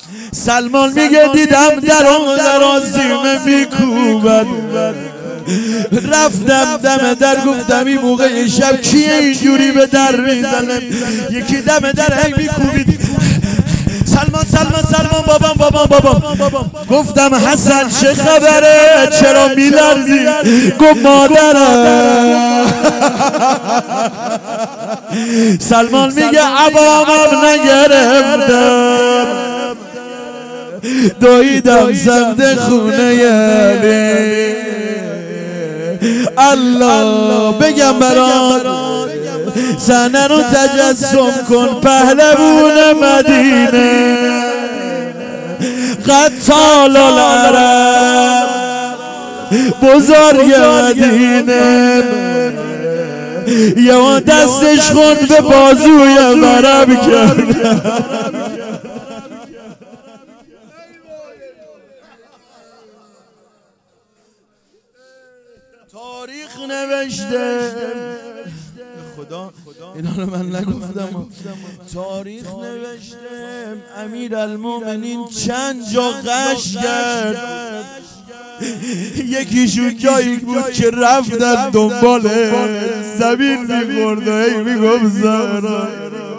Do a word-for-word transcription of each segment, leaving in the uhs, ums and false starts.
سلمان میگه دیدم در اون در آسیمه میکوبد، رفتم دم در گفتم این موقع شب کیه اینجوری به در میزنه؟ یکی دم در هی میکوبید، سلمان سلمان سلمان بابام بابام بابام. گفتم حسن چه خبره چرا میلرزی؟ گفت مادرم. سلمان میگه عبامم نگرفتم، دویدم سمت خونه یعنی الله. بگم برات صحنه رو تجسم کن، پهلوون مدینه قتال العرب بزرگ مدینه، یه دستش خوند به بازوی غرب کرد. تاریخ نوشته، خدا اینا رو من نگفتم، تاریخ نوشته امیرالمومنین چند جا غش کرد، یکیشون جایی بود که رفتن دنبال زمین می‌برد و هی میگفت زهرا،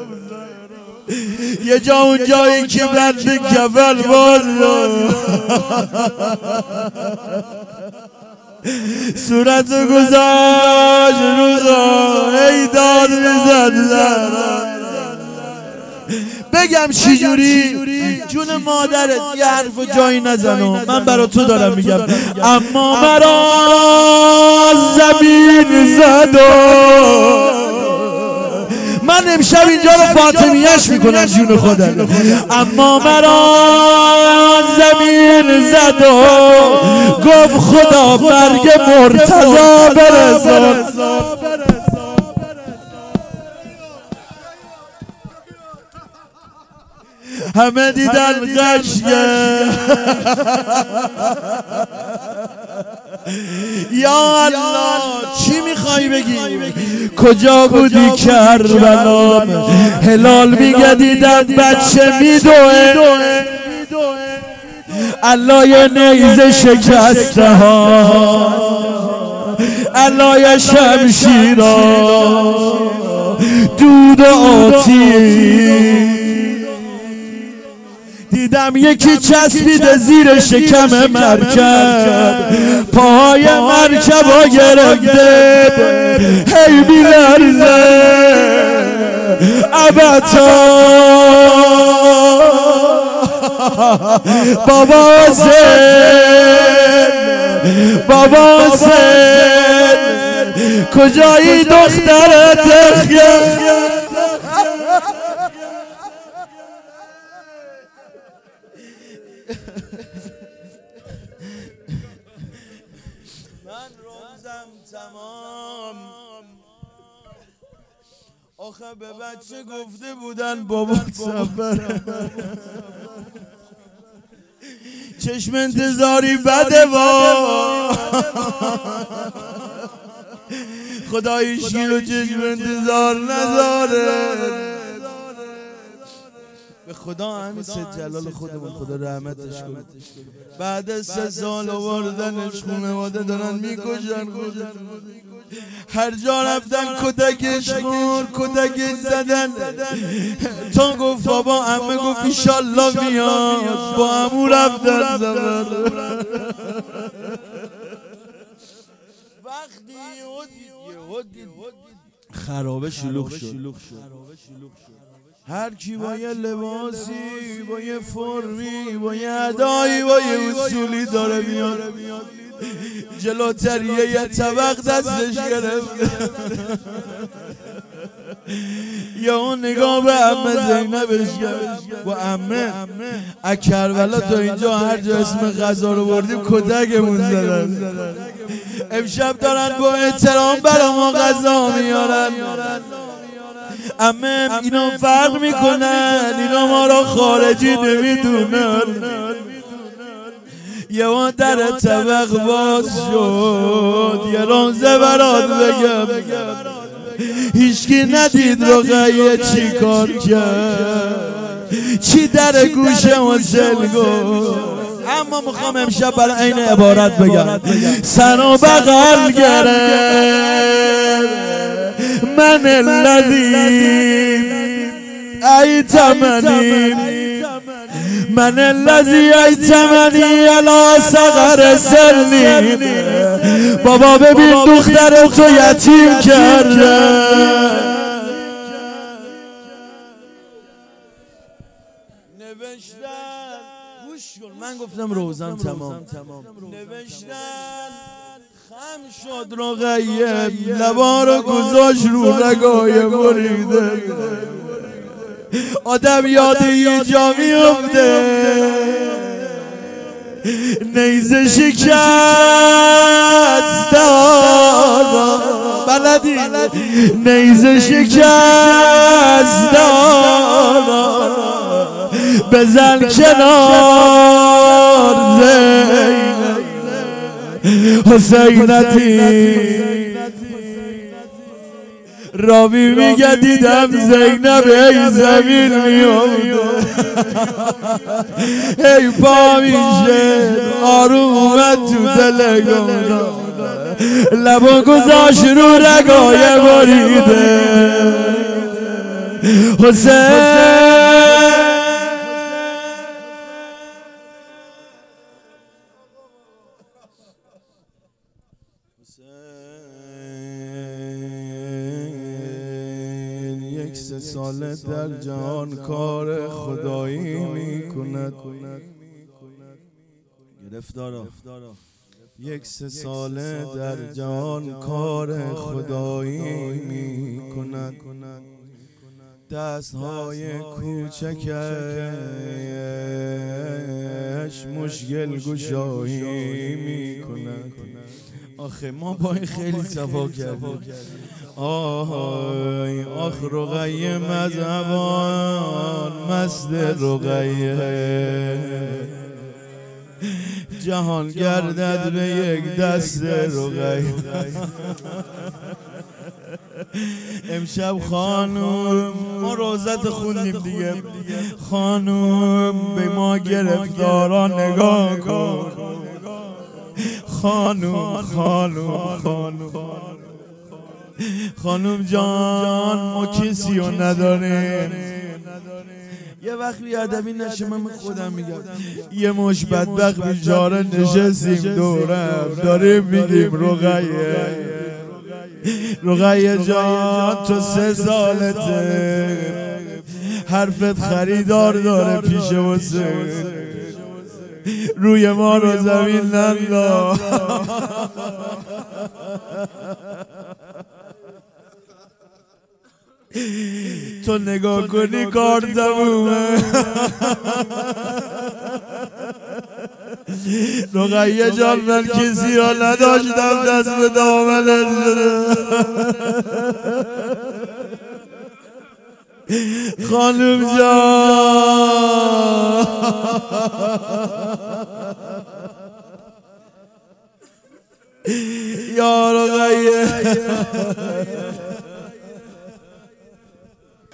یه جا اون جایی که بند کفل باز صورت گذاشت روزا ای داد میزد زهرا. بگم چی جوری؟ جون مادرت یه حرف و جایی نزنم، من برا تو دارم میگم. اما مرا زمین زد، من امشب اینجا رو فاطمیه‌اش میکنم جون خودم. اما مرا زمین زد و گفت خدا مرگ مرتضی برسان. همه دیدن غشیه. یا الله چی میخوای بگی؟ کجا بودی کربلا؟ هلال میگه دیدم بچه میدوه، علای نیزه شکسته ها، علای شمشیرا دود و آتیش، دیدم یکی چسبیده زیر شکم مرکب، پاهای مرکب ها گرفته هی میلرزه ابتا. بابا حسین بابا حسین کجایی دخترت؟ من روزم تمام. آخه به بچه گفته بودن بابا سفر، چشم انتظاری بده با خدایش رو چشم انتظار نذاره. به خدا همین سید جلال خودمون خدا رحمتش کنه، بعد از سه سال آوردنش خانواده دارن میکشن، هر جا رفتن کتکش خورد، کتکش زدن تا گفت بابا عمه گفت ایشالله میاد، با عمو رفتن زبر. وقتی خرابه شلوغ شد، هر کی با یه لباسی با یه فرمی با یه ادایی با یه اصولی داره میاد جلوتر یه طبق دستش گرفت، یا اون نگاه به عمه زینبش کرد و عمه از کربلا تا اینجا هر جا اسم غذا رو بردیم کتکمون زدن، امشب دارن با احترام برا ما غذا میارن. عمه اینا فرق میکنن، اینا ما را خارجی نمیدونن. یه ما در طبق باز شد، یه رمزه برات بگم، هیچکی ندید رقیه چی کار کرد، چی در گوشه حسین گفت. اما میخوام امشب برای این عبارت بگم. سر و بغل گرفت من الذی ایتمنی، من الذی ایتمنی علی صغر سنی. بابا ببین دختر تو یتیم کرده. نوشتن گوش کن، من گفتم روزم تمام. نوشتن خم شد رقیه، لبا رو گذاشت رو رگای بریده. آدم یاد یه جا میفته، نیزه شکست دارا بلدی، نیزه شکست دارا بزن کنار زین حسینتی. راوی میگه دیدم زینب ای زمین میامده، ای پا میشه آروم اومد تو دل گمنا، لبا گذاشت رو رگای بریده. حسین یک سه ساله در جهان کار خدایی میکند. گرفتارا یک سه ساله در جهان کار خدایی میکند. دستهای کوچکش مشکل گشایی میکند. آخه ما با این خیلی صفا کردیم. آهای آخ رقیه مذهبان مست رقیه، جهان گردد به یک دست رقیه. امشب خانوم ما روزت خوندیم دیگه، خانوم به ما گرفتارا نگاه کن. خانوم خانوم خانوم خانوم جان ما کسی رو نداریم. یه وقت بیادبی نشه من خودم میگم، یه مش بدبخت بیچاره نشستیم دورم داریم میگیم رقیه رقیه جان تو سه سالته، حرفت خریدار داره پیش حسین، روی ما رو زمین نندا. تو نگاه کنی کار تمومه. رقیه جان من کسی را نداشتم دست به دامنت بده. خانم جان یا رقیه